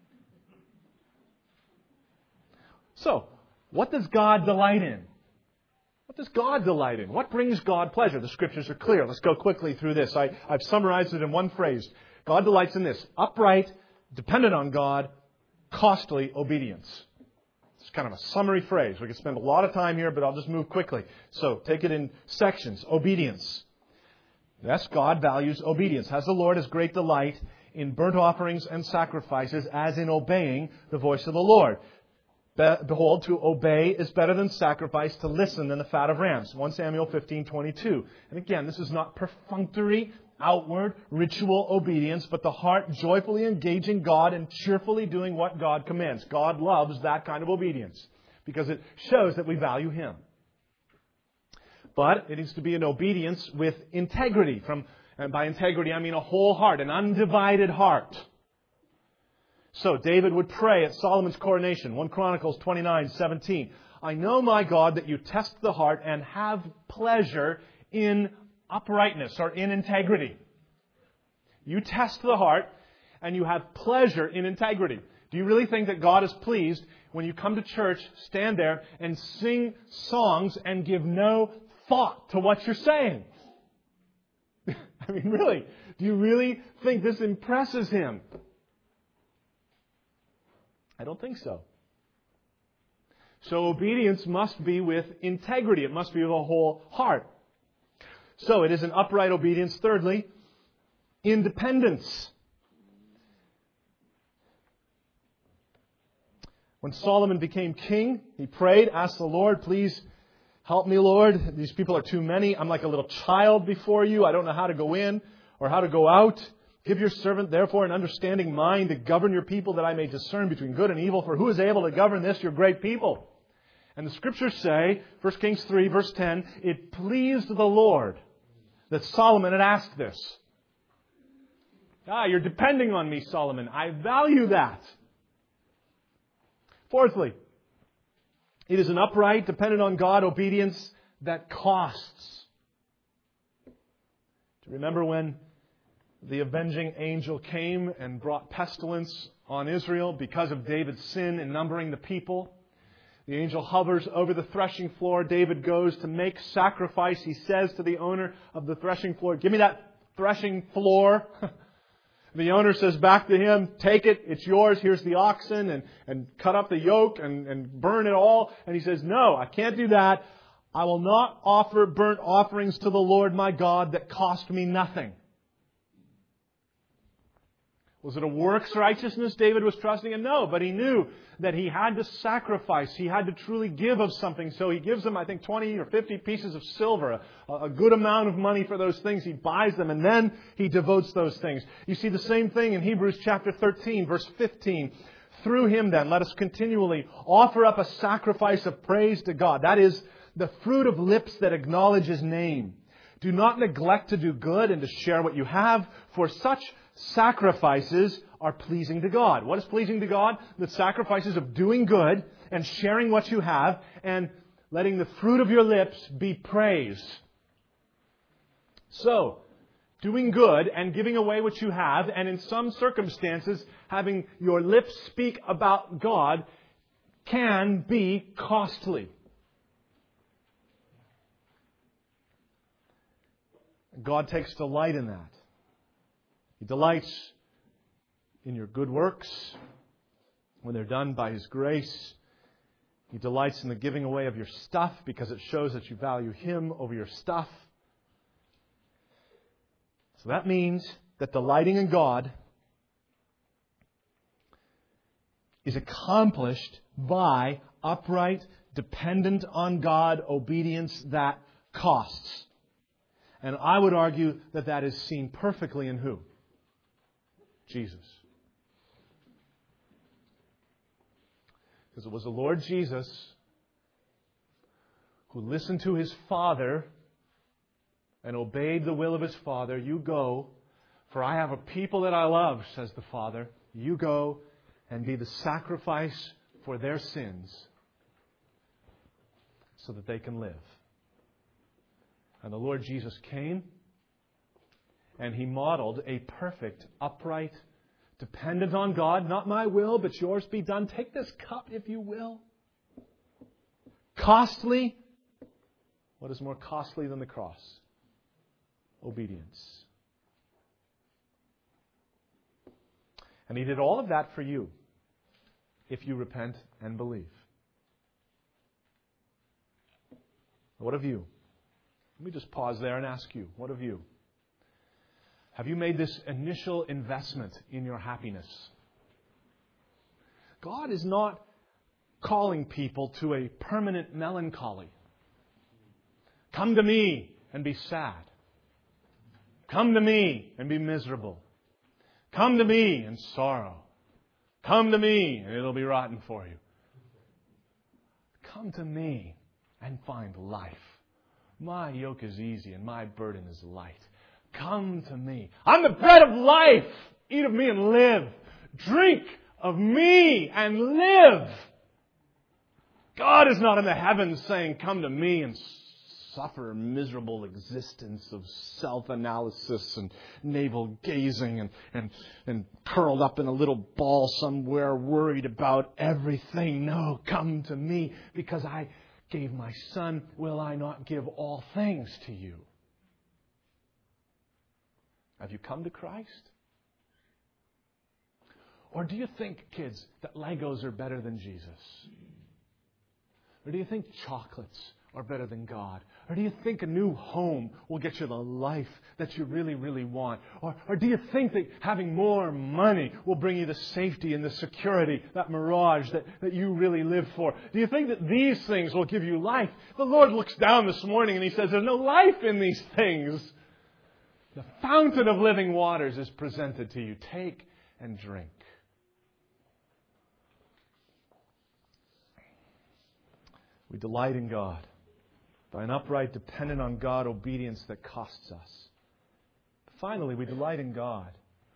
So, what does God delight in? What does God delight in? What brings God pleasure? The Scriptures are clear. Let's go quickly through this. I, I've summarized it in one phrase. God delights in this: upright, dependent on God, costly obedience. It's kind of a summary phrase. We could spend a lot of time here, but I'll just move quickly. So, take it in sections. Obedience. Yes, God values obedience. Has the Lord His great delight in burnt offerings and sacrifices, as in obeying the voice of the Lord. Behold, to obey is better than sacrifice, to listen than the fat of rams. First Samuel fifteen twenty-two. And again, this is not perfunctory, outward, ritual obedience, but the heart joyfully engaging God and cheerfully doing what God commands. God loves that kind of obedience because it shows that we value Him. But it needs to be an obedience with integrity. From, and by integrity, I mean a whole heart, an undivided heart. So David would pray at Solomon's coronation, First Chronicles twenty-nine seventeen. I know, my God, that you test the heart and have pleasure in uprightness or in integrity. You test the heart and you have pleasure in integrity. Do you really think that God is pleased when you come to church, stand there and sing songs and give no thought to what you're saying? I mean, really, do you really think this impresses Him? I don't think so. So obedience must be with integrity. It must be with a whole heart. So it is an upright obedience. Thirdly, independence. When Solomon became king, he prayed, asked the Lord, please help me, Lord. These people are too many. I'm like a little child before you. I don't know how to go in or how to go out. Give your servant, therefore, an understanding mind to govern your people, that I may discern between good and evil. For who is able to govern this, your great people? And the Scriptures say, First Kings three, verse ten, it pleased the Lord that Solomon had asked this. Ah, you're depending on me, Solomon. I value that. Fourthly, it is an upright, dependent on God obedience that costs. Do you remember when the avenging angel came and brought pestilence on Israel because of David's sin in numbering the people? The angel hovers over the threshing floor. David goes to make sacrifice. He says to the owner of the threshing floor, give me that threshing floor. The owner says back to him, take it, it's yours, here's the oxen, and, and cut up the yoke and, and burn it all. And he says, no, I can't do that. I will not offer burnt offerings to the Lord my God that cost me nothing. Was it a works righteousness David was trusting in? No, but he knew that he had to sacrifice. He had to truly give of something. So he gives them, I think, twenty or fifty pieces of silver, a, a good amount of money for those things. He buys them and then he devotes those things. You see the same thing in Hebrews chapter thirteen, verse fifteen. Through Him then, let us continually offer up a sacrifice of praise to God. That is the fruit of lips that acknowledge His name. Do not neglect to do good and to share what you have, for such sacrifices are pleasing to God. What is pleasing to God? The sacrifices of doing good and sharing what you have and letting the fruit of your lips be praise. So, doing good and giving away what you have, and in some circumstances having your lips speak about God, can be costly. God takes delight in that. He delights in your good works when they're done by His grace. He delights in the giving away of your stuff because it shows that you value Him over your stuff. So that means that delighting in God is accomplished by upright, dependent on God obedience that costs. And I would argue that that is seen perfectly in who? Jesus. Because it was the Lord Jesus who listened to His Father and obeyed the will of His Father. You go, For I have a people that I love, says the Father. You go and be the sacrifice for their sins so that they can live. And the Lord Jesus came and He modeled a perfect, upright, dependent on God. Not my will, but yours be done. Take this cup if you will. Costly. What is more costly than the cross? Obedience. And He did all of that for you if you repent and believe. What of you? Let me just pause there and ask you, what of you? Have you made this initial investment in your happiness? God is not calling people to a permanent melancholy. Come to me and be sad. Come to me and be miserable. Come to me and sorrow. Come to me and it'll be rotten for you. Come to me and find life. My yoke is easy and my burden is light. Come to me. I'm the bread of life. Eat of me and live. Drink of me and live. God is not in the heavens saying, come to me and suffer a miserable existence of self-analysis and navel-gazing and, and, and curled up in a little ball somewhere worried about everything. No, come to me because I gave my Son. Will I not give all things to you? Have you come to Christ? Or do you think, kids, that Legos are better than Jesus? Or do you think chocolates are better than God? Or do you think a new home will get you the life that you really, really want? Or, or do you think that having more money will bring you the safety and the security, that mirage that, that you really live for? Do you think that these things will give you life? The Lord looks down this morning and He says, there's no life in these things. The fountain of living waters is presented to you. Take and drink. We delight in God by an upright, dependent on God obedience that costs us. Finally, we delight in God.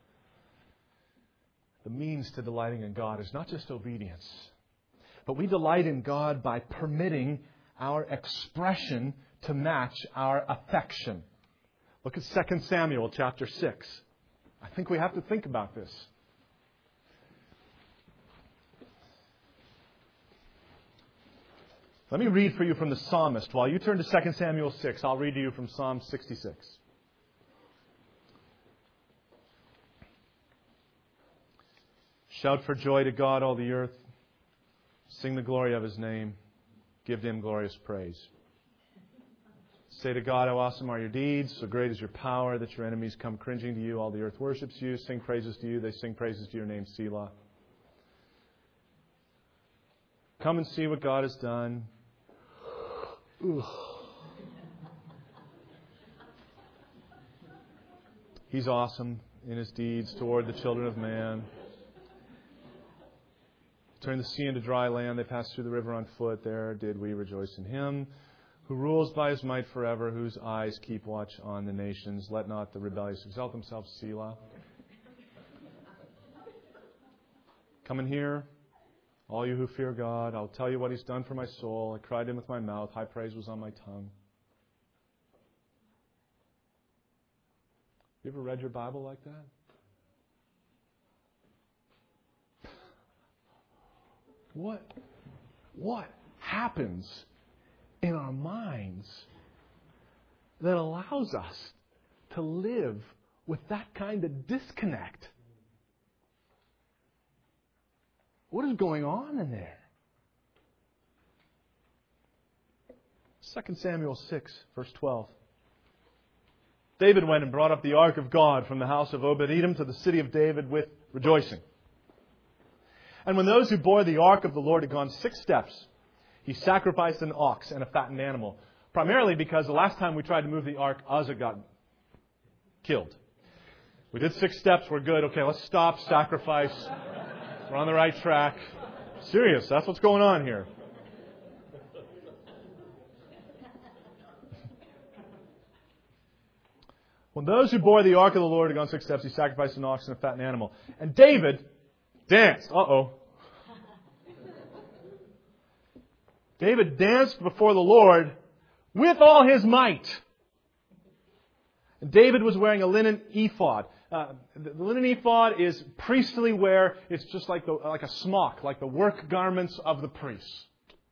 The means to delighting in God is not just obedience, but we delight in God by permitting our expression to match our affection. Look at Second Samuel chapter six. I think we have to think about this. Let me read for you from the psalmist. While you turn to Second Samuel six, I'll read to you from Psalm sixty-six. Shout for joy to God, all the earth. Sing the glory of His name. Give to Him glorious praise. Say to God, how awesome are your deeds. So great is your power that your enemies come cringing to you. All the earth worships you. Sing praises to you. They sing praises to your name, Selah. Come and see what God has done. Ooh. He's awesome in His deeds toward the children of man. Turned the sea into dry land. They passed through the river on foot. There did we rejoice in Him, who rules by His might forever, whose eyes keep watch on the nations. Let not the rebellious exalt themselves, Selah. Come and hear, all you who fear God. I'll tell you what He's done for my soul. I cried to Him with my mouth. High praise was on my tongue. You ever read your Bible like that? What, what happens in our minds that allows us to live with that kind of disconnect? What is going on in there? Second Samuel six, verse twelve. David went and brought up the ark of God from the house of Obed-Edom to the city of David with rejoicing. And when those who bore the ark of the Lord had gone six steps, he sacrificed an ox and a fattened animal. Primarily because the last time we tried to move the ark, Uzzah got killed. We did six steps, we're good. Okay, let's stop, sacrifice. We're on the right track. Serious, that's what's going on here. Well, When those who bore the ark of the Lord had gone six steps, he sacrificed an ox and a fattened animal. And David danced. Uh-oh. David danced before the Lord with all his might. And David was wearing a linen ephod. Uh, the linen ephod is priestly wear. It's just like the, like a smock, like the work garments of the priests.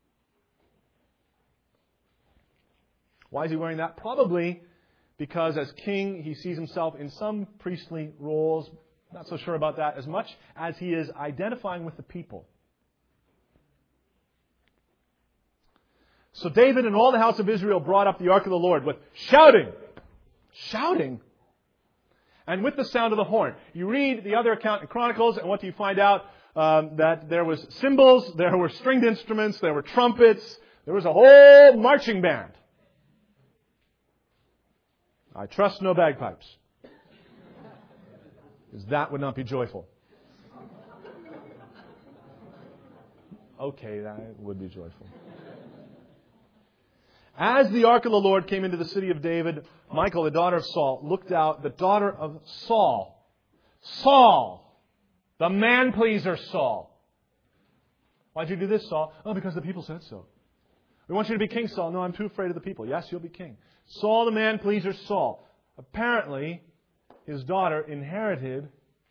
Why is he wearing that? Probably because as king, he sees himself in some priestly roles. Not so sure about that as much as he is identifying with the people. So David and all the house of Israel brought up the ark of the Lord with shouting. Shouting. And with the sound of the horn. You read the other account in Chronicles, and what do you find out? Um, that there was cymbals, there were stringed instruments, there were trumpets, there was a whole marching band. I trust no bagpipes. Because that would not be joyful. Okay, that would be joyful. As the ark of the Lord came into the city of David, Michal, the daughter of Saul, looked out, the daughter of Saul. Saul! The man-pleaser Saul. Why'd you do this, Saul? Oh, because the people said so. We want you to be king, Saul. No, I'm too afraid of the people. Yes, you'll be king. Saul, the man-pleaser Saul. Apparently, his daughter inherited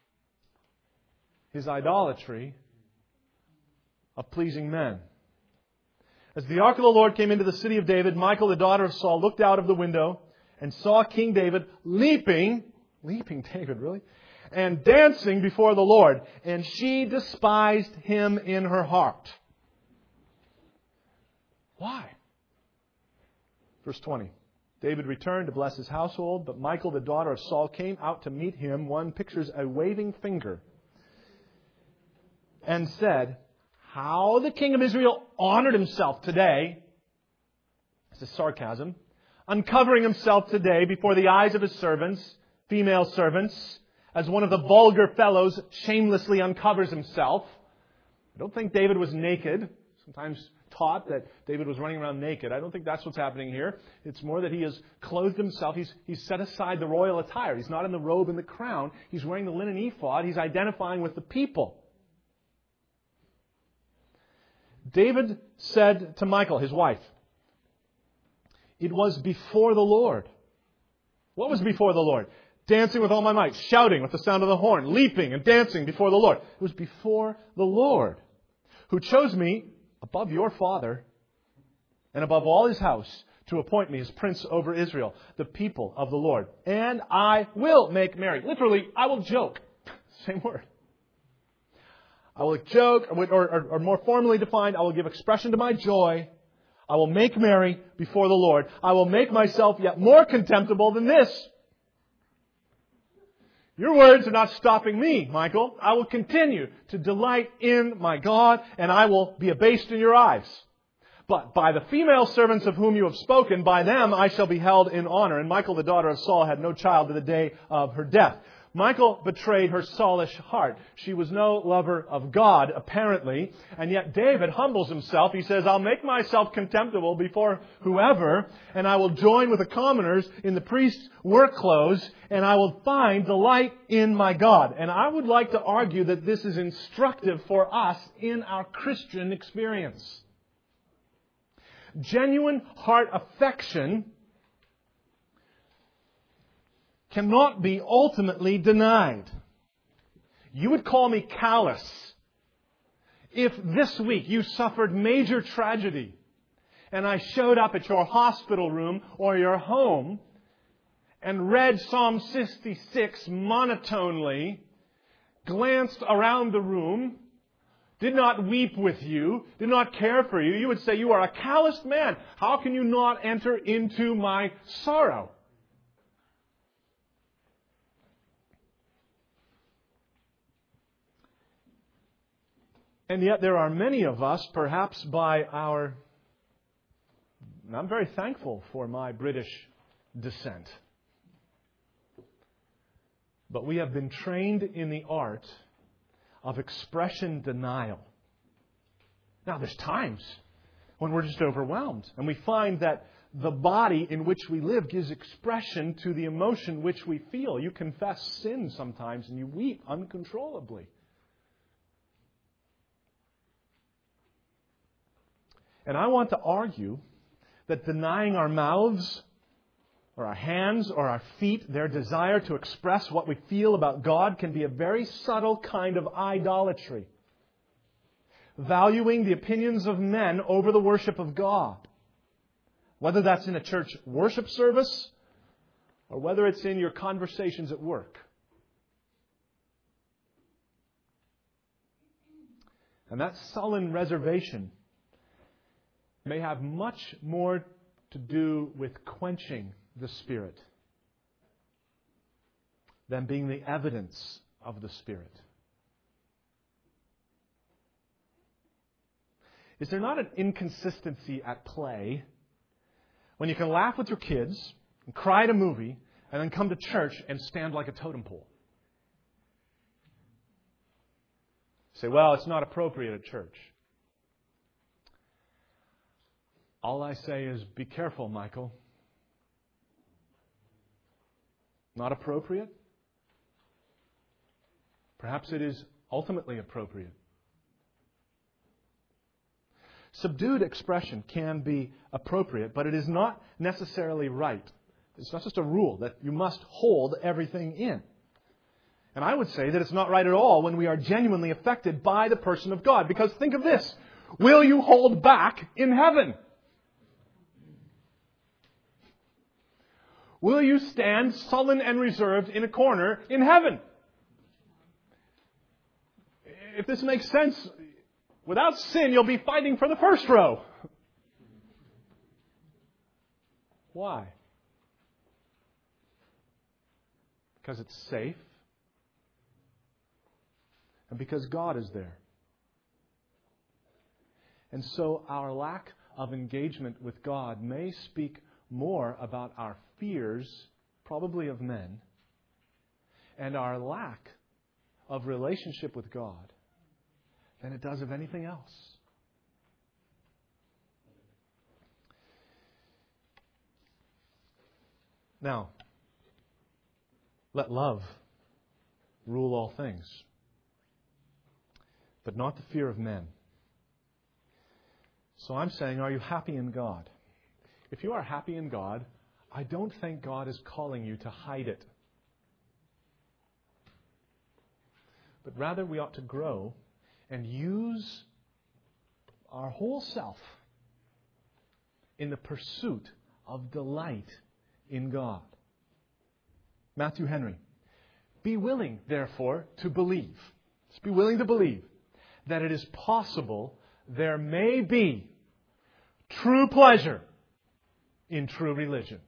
his idolatry of pleasing men. As the ark of the Lord came into the city of David, Michal, the daughter of Saul, looked out of the window and saw King David leaping, leaping David, really, and dancing before the Lord. And she despised him in her heart. Why? Verse twenty. David returned to bless his household, but Michal, the daughter of Saul, came out to meet him. One pictures a waving finger. And said, how the king of Israel honored himself today. This is sarcasm. Uncovering himself today before the eyes of his servants, female servants, as one of the vulgar fellows shamelessly uncovers himself. I don't think David was naked. Sometimes taught that David was running around naked. I don't think that's what's happening here. It's more that he has clothed himself. He's, he's set aside the royal attire. He's not in the robe and the crown. He's wearing the linen ephod. He's identifying with the people. David said to Michal, his wife, it was before the Lord. What was before the Lord? Dancing with all my might, shouting with the sound of the horn, leaping and dancing before the Lord. It was before the Lord, who chose me above your father and above all his house to appoint me as prince over Israel, the people of the Lord. And I will make merry. Literally, I will joke. Same word. I will joke, or, or, or more formally defined, I will give expression to my joy. I will make merry before the Lord. I will make myself yet more contemptible than this. Your words are not stopping me, Michal. I will continue to delight in my God, and I will be abased in your eyes. But by the female servants of whom you have spoken, by them I shall be held in honor. And Michal, the daughter of Saul, had no child to the day of her death. Michal betrayed her Saulish heart. She was no lover of God, apparently. And yet David humbles himself. He says, I'll make myself contemptible before whoever, and I will join with the commoners in the priest's work clothes, and I will find delight in my God. And I would like to argue that this is instructive for us in our Christian experience. Genuine heart affection cannot be ultimately denied. You would call me callous if this week you suffered major tragedy and I showed up at your hospital room or your home and read Psalm sixty-six monotonely, glanced around the room, did not weep with you, did not care for you. You would say, you are a calloused man. How can you not enter into my sorrow? And yet there are many of us, perhaps by our... And I'm very thankful for my British descent. But we have been trained in the art of expression denial. Now, there's times when we're just overwhelmed. And we find that the body in which we live gives expression to the emotion which we feel. You confess sin sometimes and you weep uncontrollably. And I want to argue that denying our mouths or our hands or our feet their desire to express what we feel about God can be a very subtle kind of idolatry. Valuing the opinions of men over the worship of God. Whether that's in a church worship service or whether it's in your conversations at work. And that sullen reservation may have much more to do with quenching the Spirit than being the evidence of the Spirit. Is there not an inconsistency at play when you can laugh with your kids and cry at a movie and then come to church and stand like a totem pole? Say, well, it's not appropriate at church. All I say is, be careful, Michael. Not appropriate? Perhaps it is ultimately appropriate. Subdued expression can be appropriate, but it is not necessarily right. It's not just a rule that you must hold everything in. And I would say that it's not right at all when we are genuinely affected by the person of God. Because think of this. Will you hold back in heaven? Will you stand sullen and reserved in a corner in heaven? If this makes sense, without sin, you'll be fighting for the first row. Why? Because it's safe. And because God is there. And so our lack of engagement with God may speak more about our fears, probably of men, and our lack of relationship with God than it does of anything else. Now, let love rule all things, but not the fear of men. So I'm saying, are you happy in God? If you are happy in God, I don't think God is calling you to hide it. But rather we ought to grow and use our whole self in the pursuit of delight in God. Matthew Henry. Be willing, therefore, to believe. Just be willing to believe that it is possible there may be true pleasure in true religion.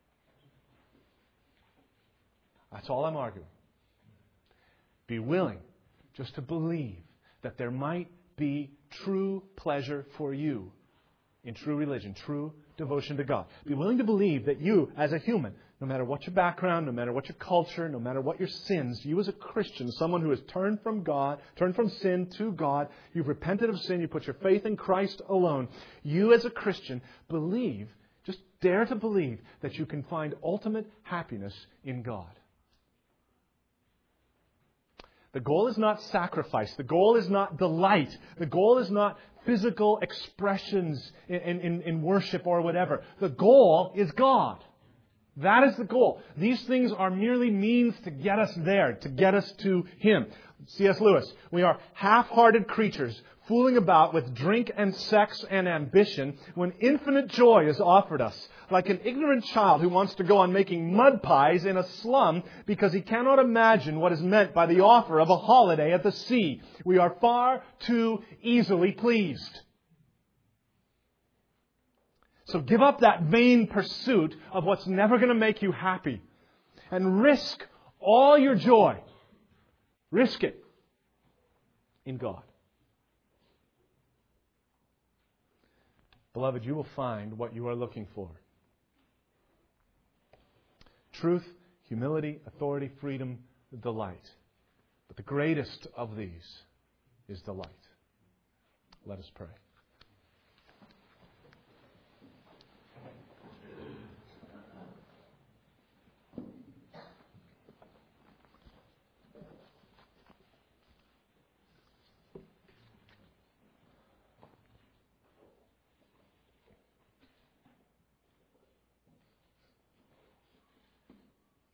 That's all I'm arguing. Be willing just to believe that there might be true pleasure for you in true religion, true devotion to God. Be willing to believe that you, as a human, no matter what your background, no matter what your culture, no matter what your sins, you as a Christian, someone who has turned from God, turned from sin to God, you've repented of sin, you put your faith in Christ alone. You as a Christian believe, just dare to believe that you can find ultimate happiness in God. The goal is not sacrifice. The goal is not delight. The goal is not physical expressions in, in, in worship or whatever. The goal is God. That is the goal. These things are merely means to get us there, to get us to Him. C S Lewis, we are half-hearted creatures fooling about with drink and sex and ambition when infinite joy is offered us, like an ignorant child who wants to go on making mud pies in a slum because he cannot imagine what is meant by the offer of a holiday at the sea. We are far too easily pleased. So give up that vain pursuit of what's never going to make you happy and risk all your joy. Risk it in God. Beloved, you will find what you are looking for. Truth, humility, authority, freedom, delight. But the greatest of these is delight. Let us pray.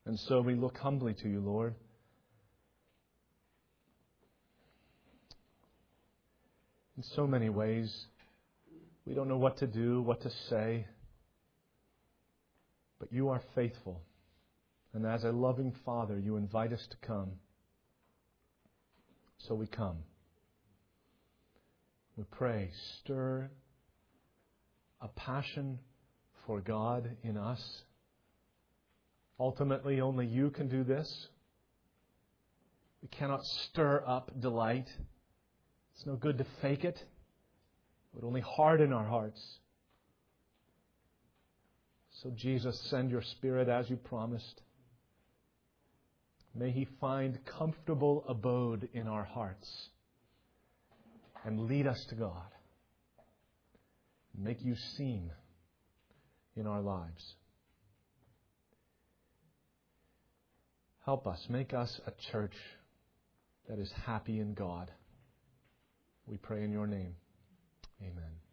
And so we look humbly to you, Lord. In so many ways, we don't know what to do, what to say. But you are faithful. And as a loving Father, you invite us to come. So we come. We pray, stir a passion for God in us. Ultimately, only you can do this. We cannot stir up delight. It's no good to fake it. It would only harden our hearts. So Jesus, send your Spirit as you promised. May He find comfortable abode in our hearts and lead us to God. Make you seen in our lives. Help us. Make us a church that is happy in God. We pray in your name. Amen.